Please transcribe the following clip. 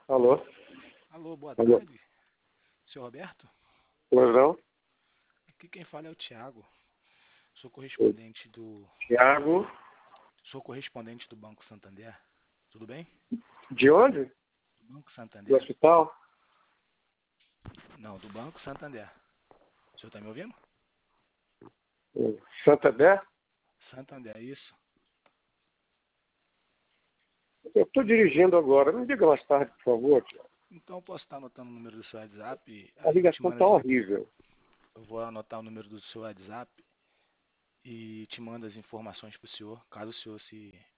Alô? Alô, boa Alô? tarde. Seu Roberto? Pois não? Aqui quem fala é o Thiago. Sou Oi. correspondente do Tiago, sou correspondente do Banco Santander. Tudo bem? de onde? Do Banco Do Santander. hospital? Não, do Banco Santander. O senhor está me ouvindo? Santander? Santander, isso. Eu estou dirigindo agora. Me diga mais tarde, por favor. Tiago. Então eu posso estar anotando o número do seu WhatsApp, A aí eu te ligação mando está horrível. eu vou anotar o número do seu WhatsApp e te mando as informações para o senhor, caso o senhor se